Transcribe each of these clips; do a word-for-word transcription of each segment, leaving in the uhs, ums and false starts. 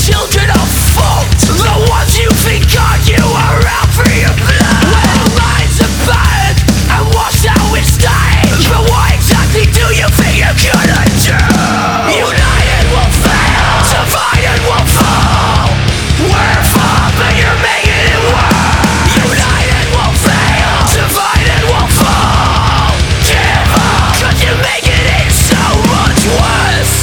children of fault, the ones you think on you are out for your blood. When minds are burned and washed out with stain, but what exactly do you think you're gonna do? United will fail, divided will fall. We're far, but you're making it worse. United will fail, divided will fall. Give up, cause you're making it so much worse.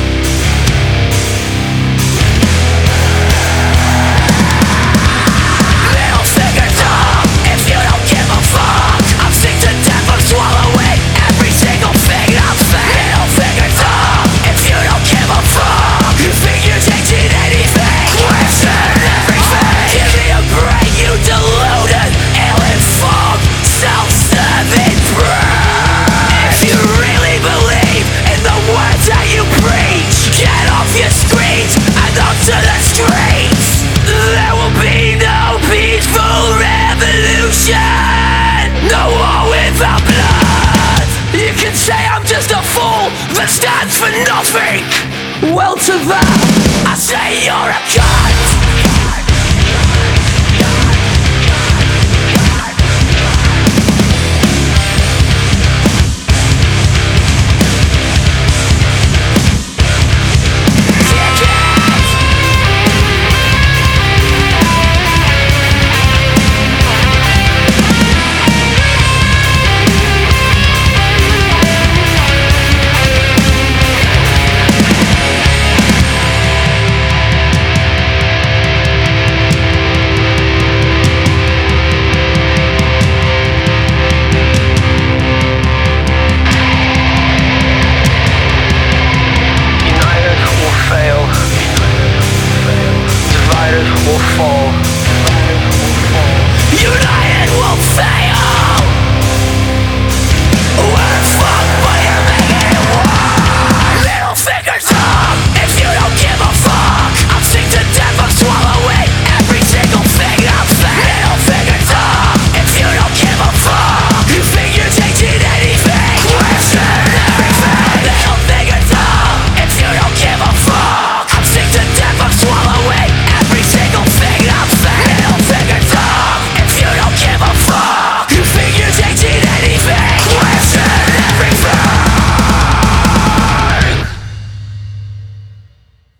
Little finger dumb, if you don't give a fuck. I'm sick to death of swallowing every single thing I'm fed. Little finger dumb, if you don't give a fuck. You think you're changing anything? Question everything. Give me a break, you deluded, ill-informed, self-serving brute. If you really believe in the words that you preach, get off your screens and onto the streets. There will be no peaceful revolution, no war without blood. You can say I'm just a fool that stands for nothing. Well, to that I say